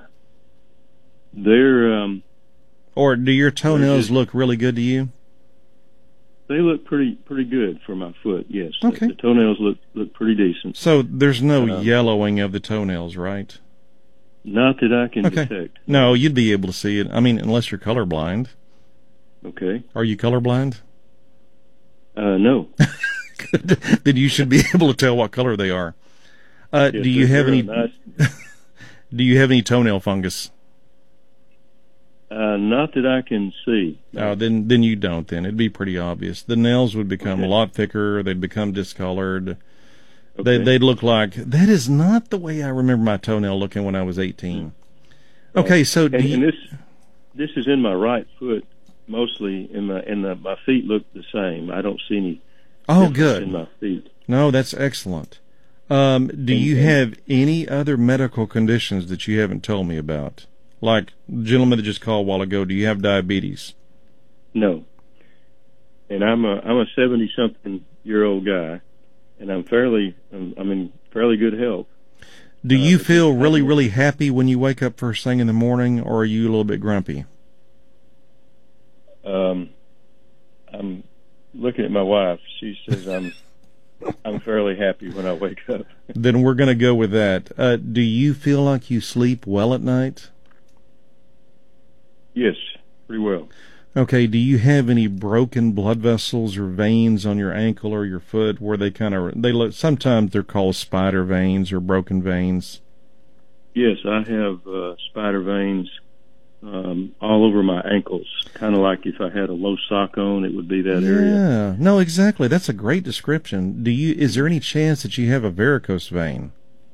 they're um, Or do your toenails just- look really good to you? they look pretty pretty good for my foot. Yes, Okay. the, the toenails look look pretty decent. So there's no Uh, yellowing of the toenails, right? Not that I can Okay. detect. No, you'd be able to see it. I mean, unless you're colorblind. Okay. Are you colorblind? Uh, no. Then you should be able to tell what color they are. Uh, Yes, do you they're have any? nice. Do you have any toenail fungus? Uh, not that I can see. Oh, then then you don't. Then it'd be pretty obvious. The nails would become Okay. a lot thicker. They'd become discolored. Okay. They they'd look like that. Is not the way I remember my toenail looking when I was eighteen. Okay, so do and, you, and this this is in my right foot mostly. In my and the, my feet look the same. I don't see any. oh, difference good. In my feet. No, that's excellent. Um, do And- you and- have any other medical conditions that you haven't told me about? Like the gentleman that just called a while ago, do you have diabetes? No. And I'm a I'm a seventy something year old guy, and I'm fairly I'm, I'm in fairly good health. Do Uh, you but feel this really, time- really happy when you wake up first thing in the morning, or are you a little bit grumpy? Um, I'm looking at my wife. She says I'm I'm fairly happy when I wake up. Then we're going to go with that. Uh, do you feel like you sleep well at night? Yes, pretty well. Okay, do you have any broken blood vessels or veins on your ankle or your foot where they kind of, they look, sometimes they're called spider veins or broken veins? Yes, I have uh, spider veins um, all over my ankles, kind of like if I had a low sock on, it would be that yeah. area. No, exactly. That's a great description. Do you, is there any chance that you have a varicose vein?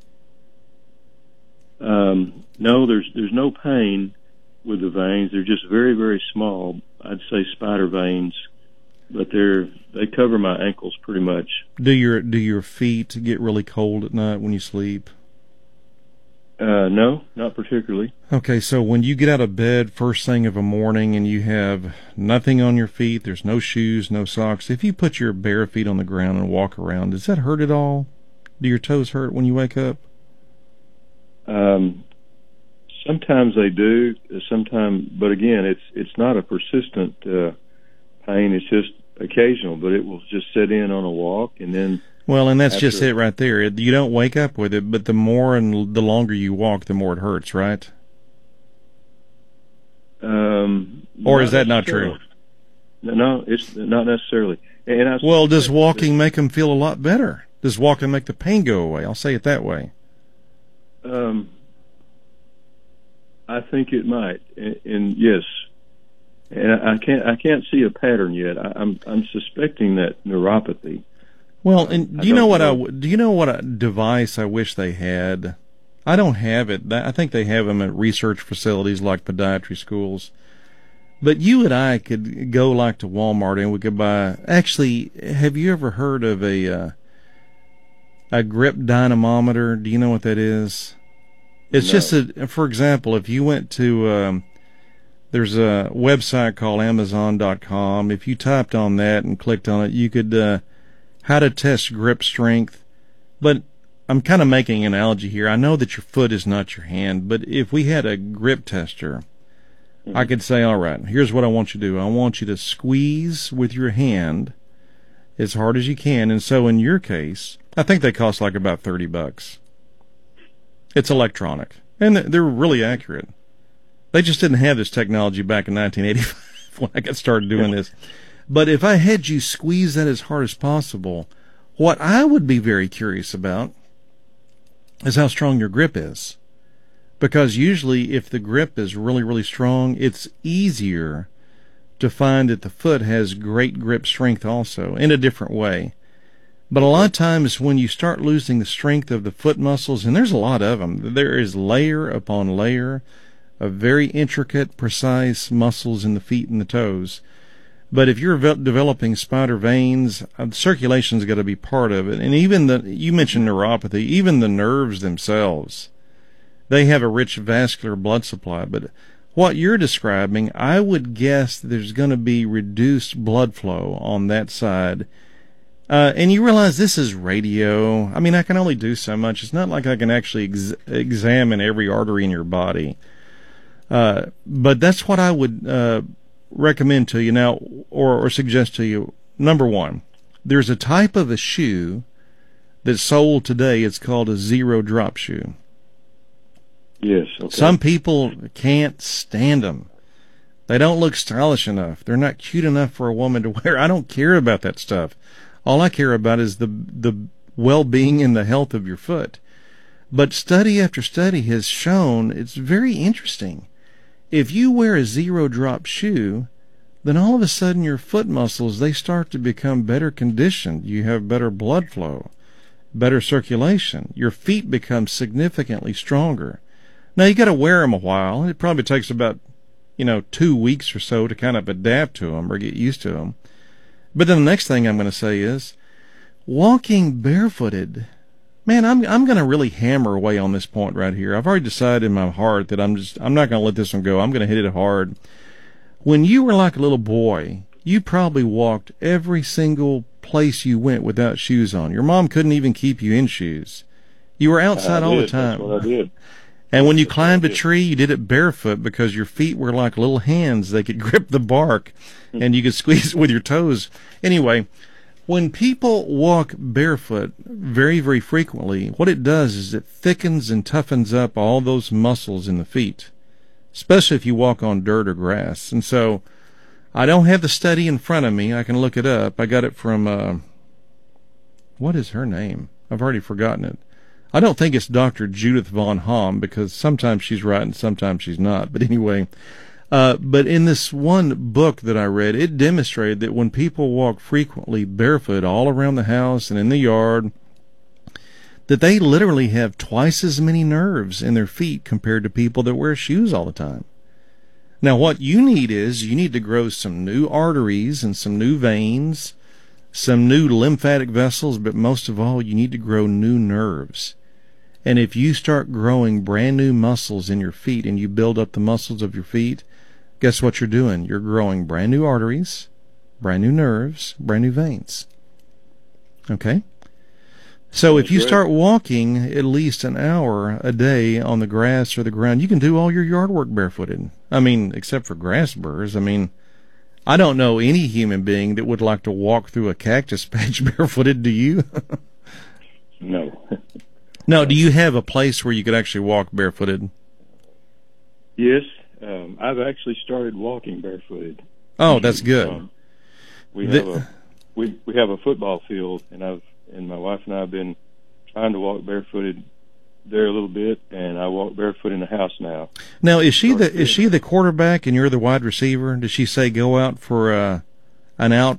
Um, no, there's there's no pain with the veins. They're just very, very small. I'd say spider veins, but they're they cover my ankles pretty much. Do your, do your feet get really cold at night when you sleep? Uh, no, not particularly. Okay, so when you get out of bed first thing of a morning and you have nothing on your feet, there's no shoes, no socks, if you put your bare feet on the ground and walk around, does that hurt at all? Do your toes hurt when you wake up? Um, sometimes they do. Sometimes, but again, it's it's not a persistent uh, pain. It's just occasional, but it will just set in on a walk, and then. Well, and that's just After- it right there. You don't wake up with it, but the more and the longer you walk, the more it hurts, right? Um, Or is that not necessarily. true? No, no, it's not necessarily. And I Well, does suspect walking make them feel a lot better? Does walking make the pain go away? I'll say it that way. that, Um, I think it might, and, and yes, and I, I can't I can't see a pattern yet. I, I'm I'm suspecting that neuropathy. Well, and I do you know don't what I know. w- do you know what a device I wish they had? I don't have it. That- I think they have them at research facilities like podiatry schools. But you and I could go like to Walmart and we could buy. Actually, have you ever heard of a uh, a grip dynamometer? Do you know what that is? It's No. just a. For example, if you went to um, there's a website called Amazon dot com. If you typed on that and clicked on it, you could uh, how to test grip strength. But I'm kind of making an analogy here. I know that your foot is not your hand, but if we had a grip tester, mm-hmm. I could say, all right, here's what I want you to do. I want you to squeeze with your hand as hard as you can. And so in your case, I think they cost like about thirty bucks. It's electronic, and they're really accurate. They just didn't have this technology back in nineteen eighty-five when I got started doing this. But if I had you squeeze that as hard as possible, what I would be very curious about is how strong your grip is. Because usually if the grip is really, really strong, it's easier to find that the foot has great grip strength also, in a different way. But a lot of times when you start losing the strength of the foot muscles, and there's a lot of them, there is layer upon layer of very intricate, precise muscles in the feet and the toes. But if you're ve- developing spider veins, uh, circulation's got to be part of it. And even the, you mentioned neuropathy, even the nerves themselves, they have a rich vascular blood supply. But what you're describing, I would guess there's going to be reduced blood flow on that side. Uh, and you realize this is radio. I mean, I can only do so much. It's not like I can actually ex- examine every artery in your body. Uh, but that's what I would uh, recommend to you now, or, or suggest to you. Number one, there's a type of a shoe that's sold today. It's called a zero drop shoe. Yes. Okay. Some people can't stand them. They don't look stylish enough. They're not cute enough for a woman to wear. I don't care about that stuff. All I care about is the the well-being and the health of your foot. But study after study has shown it's very interesting. If you wear a zero-drop shoe, then all of a sudden your foot muscles, they start to become better conditioned. You have better blood flow, better circulation. Your feet become significantly stronger. Now, you got to wear them a while. It probably takes about, you know, two weeks or so to kind of adapt to them or get used to them. But then the next thing I'm going to say is walking barefooted. Man, I'm I'm going to really hammer away on this point right here. I've already decided in my heart that I'm just I'm not going to let this one go. I'm going to hit it hard. When you were like a little boy, you probably walked every single place you went without shoes on. Your mom couldn't even keep you in shoes. You were outside I all did. the time. That's what I did. And when you climbed a tree, you did it barefoot because your feet were like little hands. They could grip the bark and you could squeeze it with your toes. Anyway, when people walk barefoot very, very frequently, what it does is it thickens and toughens up all those muscles in the feet, especially if you walk on dirt or grass. And so I don't have the study in front of me. I can look it up. I got it from, uh, what is her name? I've already forgotten it. I don't think it's Doctor Judith Von Hom, because sometimes she's right and sometimes she's not. But anyway, uh, but in this one book that I read, it demonstrated that when people walk frequently barefoot all around the house and in the yard, that they literally have twice as many nerves in their feet compared to people that wear shoes all the time. Now, what you need is you need to grow some new arteries and some new veins, some new lymphatic vessels, but most of all, you need to grow new nerves. And if you start growing brand new muscles in your feet and you build up the muscles of your feet, guess what you're doing? You're growing brand new arteries, brand new nerves, brand new veins. Okay? So if you start walking at least an hour a day on the grass or the ground, you can do all your yard work barefooted. I mean, except for grass burrs. I mean, I don't know any human being that would like to walk through a cactus patch barefooted. Do you? No. No, do you have a place where you could actually walk barefooted? Yes, um, I've actually started walking barefooted. Oh, that's good. Um, we The- have a we we have a football field, and I've and my wife and I have been trying to walk barefooted there a little bit, and I walk barefoot in the house now. Now, is she the is she the quarterback and you're the wide receiver? Does she say go out for uh, an out?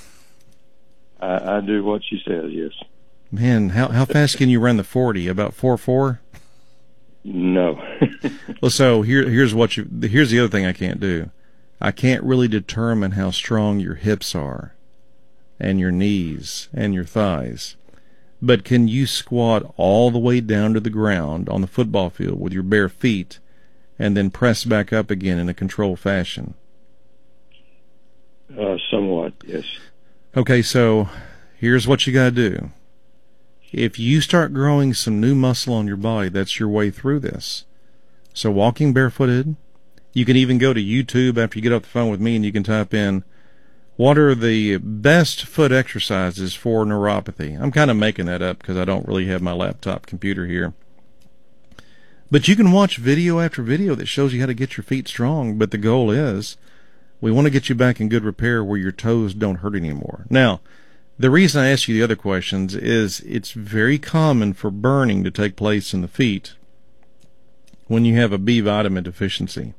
I, I do what she says. Yes. Man, how how fast can you run the forty? About four four? No. Well, so here here's what you here's the other thing I can't do. I can't really determine how strong your hips are and your knees and your thighs. But can you squat all the way down to the ground on the football field with your bare feet and then press back up again in a controlled fashion? Uh, somewhat, yes. Okay, so here's what you got to do. If you start growing some new muscle on your body, that's your way through this. So walking barefooted, you can even go to YouTube after you get off the phone with me and you can type in, what are the best foot exercises for neuropathy? I'm kind of making that up because I don't really have my laptop computer here. But you can watch video after video that shows you how to get your feet strong, but the goal is we want to get you back in good repair where your toes don't hurt anymore. Now, the reason I ask you the other questions is it's very common for burning to take place in the feet when you have a B vitamin deficiency.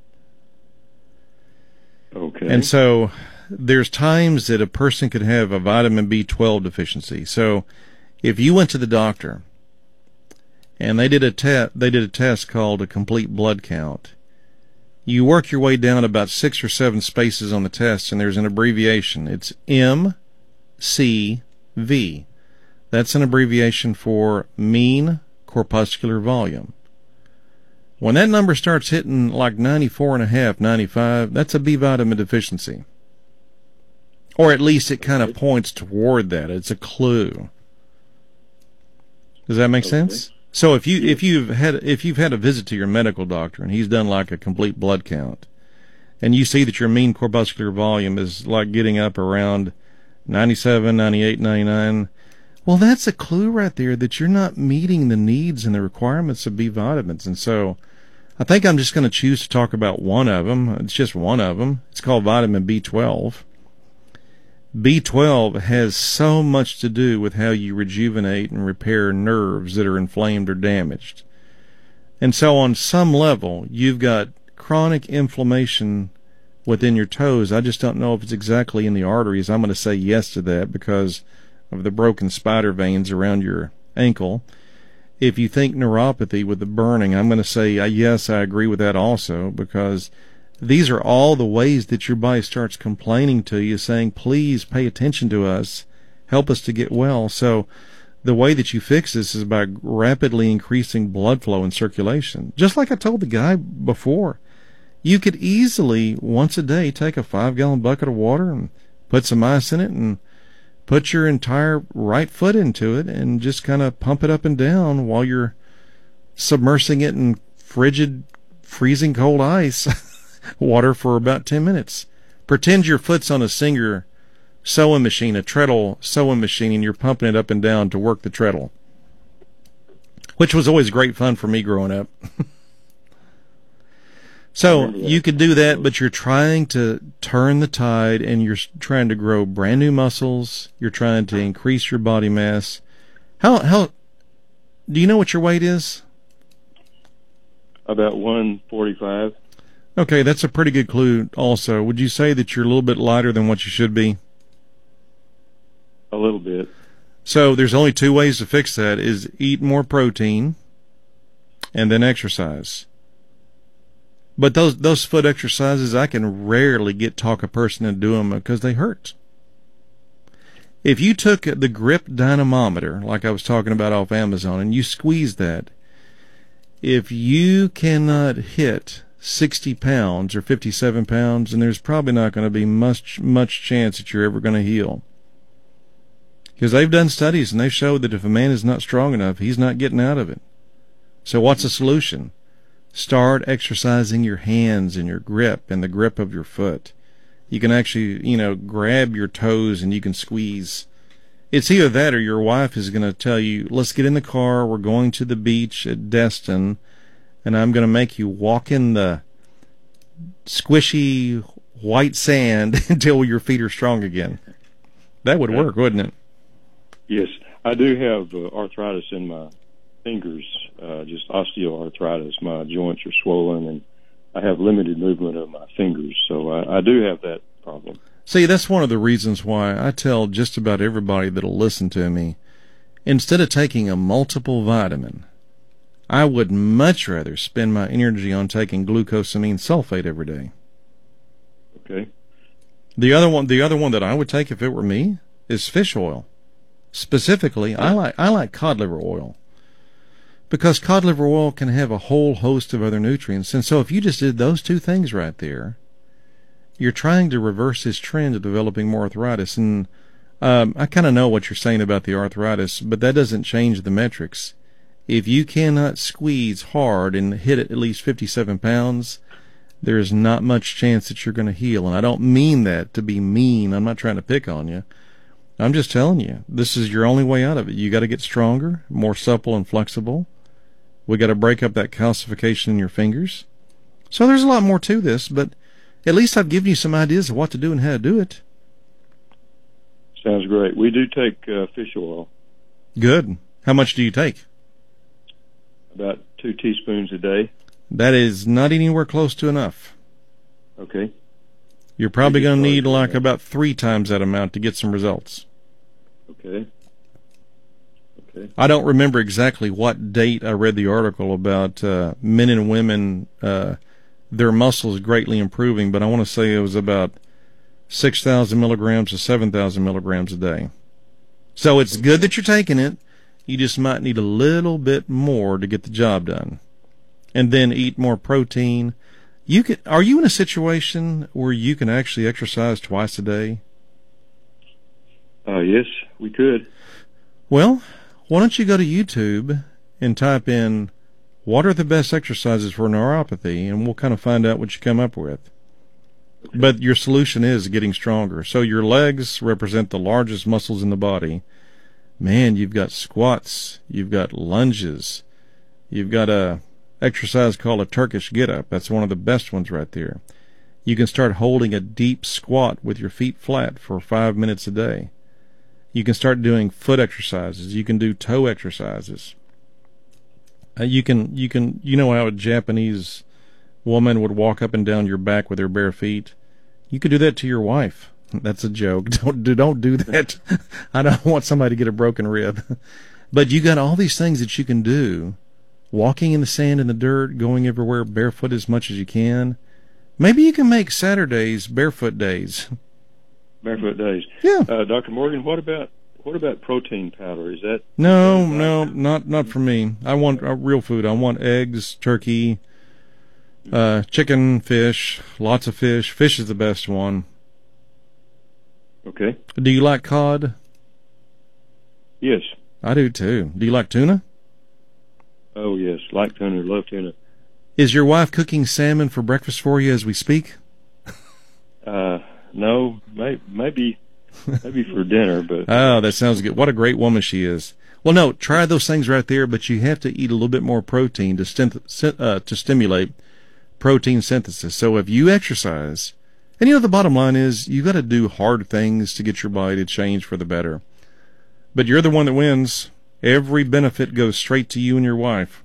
Okay. And so there's times that a person could have a vitamin B twelve deficiency. So if you went to the doctor and they did a te- they did a test called a complete blood count, you work your way down about six or seven spaces on the test, and there's an abbreviation. It's M C V. That's an abbreviation for mean corpuscular volume. When that number starts hitting like ninety-four and a half, ninety-five, that's a B vitamin deficiency. Or at least it kind of points toward that. It's a clue. Does that make okay. sense? So if you if you've had if you've had a visit to your medical doctor and he's done like a complete blood count, and you see that your mean corpuscular volume is like getting up around ninety-seven, ninety-eight, ninety-nine, well, that's a clue right there that you're not meeting the needs and the requirements of B vitamins. And so I think I'm just going to choose to talk about one of them. It's just one of them. It's called vitamin B twelve. B twelve has so much to do with how you rejuvenate and repair nerves that are inflamed or damaged. And so on some level, you've got chronic inflammation within your toes. I just don't know if it's exactly in the arteries. I'm going to say yes to that because of the broken spider veins around your ankle. If you think neuropathy with the burning, I'm going to say uh, yes, I agree with that also, because these are all the ways that your body starts complaining to you, saying, please pay attention to us, help us to get well. So the way that you fix this is by rapidly increasing blood flow and circulation. Just like I told the guy before, you could easily, once a day, take a five-gallon bucket of water and put some ice in it and put your entire right foot into it and just kind of pump it up and down while you're submersing it in frigid, freezing cold ice water for about ten minutes. Pretend your foot's on a Singer sewing machine, a treadle sewing machine, and you're pumping it up and down to work the treadle, which was always great fun for me growing up. So you could do that, but you're trying to turn the tide, and you're trying to grow brand new muscles. You're trying to increase your body mass. How how do you know what your weight is? About one forty-five. Okay, that's a pretty good clue also. Would you say that you're a little bit lighter than what you should be? A little bit. So there's only two ways to fix that, is eat more protein and then exercise. But those those foot exercises, I can rarely get talk a person into doing them because they hurt. If you took the grip dynamometer, like I was talking about off Amazon, and you squeeze that, if you cannot hit sixty pounds or fifty-seven pounds, and there's probably not going to be much much chance that you're ever going to heal. Because they've done studies and they've showed that if a man is not strong enough, he's not getting out of it. So what's the solution? Start exercising your hands and your grip and the grip of your foot. You can actually, you know, grab your toes and you can squeeze. It's either that or your wife is going to tell you, let's get in the car, we're going to the beach at Destin, and I'm going to make you walk in the squishy white sand until your feet are strong again. That would work, wouldn't it? Yes. I do have uh, arthritis in my fingers, uh, just osteoarthritis. My joints are swollen, and I have limited movement of my fingers, so I, I do have that problem. See, that's one of the reasons why I tell just about everybody that'll listen to me, instead of taking a multiple vitamin, I would much rather spend my energy on taking glucosamine sulfate every day. Okay. The other one, the other one that I would take if it were me is fish oil. Specifically, I like I like cod liver oil because cod liver oil can have a whole host of other nutrients. And so if you just did those two things right there, you're trying to reverse this trend of developing more arthritis. And um, I kind of know what you're saying about the arthritis, but that doesn't change the metrics. If you cannot squeeze hard and hit it at least fifty-seven pounds, there is not much chance that you're going to heal. And I don't mean that to be mean. I'm not trying to pick on you. I'm just telling you, this is your only way out of it. You got to get stronger, more supple and flexible. We got to break up that calcification in your fingers. So there's a lot more to this, but at least I've given you some ideas of what to do and how to do it. Sounds great. We do take uh, fish oil. Good. How much do you take? About two teaspoons a day. That is not anywhere close to enough. Okay. You're probably going to need like about three times that amount to get some results. Okay. Okay. I don't remember exactly what date I read the article about uh, men and women, uh, their muscles greatly improving, but I want to say it was about six thousand milligrams to seven thousand milligrams a day. So it's good that you're taking it. You just might need a little bit more to get the job done. And then eat more protein. You could, are you in a situation where you can actually exercise twice a day? Uh, yes, we could. Well, why don't you go to YouTube and type in what are the best exercises for neuropathy, and we'll kind of find out what you come up with. Okay. But your solution is getting stronger. So your legs represent the largest muscles in the body. Man, you've got squats, you've got lunges, you've got a exercise called a Turkish get-up. That's one of the best ones right there. You can start holding a deep squat with your feet flat for five minutes a day. You can start doing foot exercises. You can do toe exercises. Uh, you can, you can, you know how a Japanese woman would walk up and down your back with her bare feet? You could do that to your wife. That's a joke. Don't do, don't do that. I don't want somebody to get a broken rib. But you got all these things that you can do. Walking in the sand and the dirt, going everywhere barefoot as much as you can. Maybe you can make Saturdays barefoot days. Barefoot days. Yeah. Uh, Doctor Morgan, what about what about protein powder? Is that No, is that no, not not for me. I want uh, real food. I want eggs, turkey, uh, chicken, fish, lots of fish. Fish is the best one. Okay. Do you like cod? Yes. I do too. Do you like tuna? Oh, yes. Like tuna. Love tuna. Is your wife cooking salmon for breakfast for you as we speak? Uh, no, may, maybe maybe for dinner, but Oh, that sounds good. What a great woman she is. Well, no, try those things right there, but you have to eat a little bit more protein to stim- uh, to stimulate protein synthesis. So if you exercise, and you know the bottom line is you got to do hard things to get your body to change for the better. But you're the one that wins. Every benefit goes straight to you and your wife.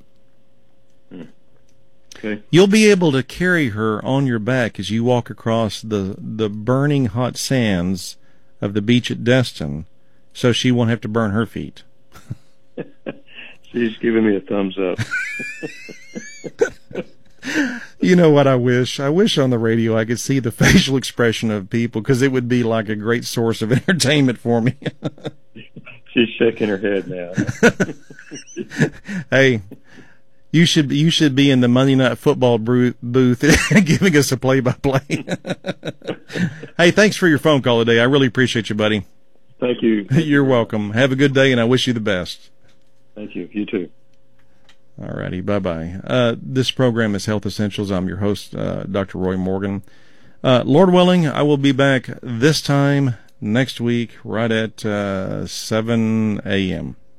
okay. You'll be able to carry her on your back as you walk across the, the burning hot sands of the beach at Destin, so she won't have to burn her feet. She's giving me a thumbs up. You know what I wish? I wish on the radio I could see the facial expression of people, because it would be like a great source of entertainment for me. She's shaking her head now. Hey, you should you should be in the Monday Night Football bru- booth giving us a play-by-play. Hey, thanks for your phone call today. I really appreciate you, buddy. Thank you. You're welcome. Have a good day, and I wish you the best. Thank you. You too. All righty. Bye-bye. Uh, this program is Health Essentials. I'm your host, uh, Doctor Roy Morgan. Uh, Lord willing, I will be back this time next week right at uh, seven a.m.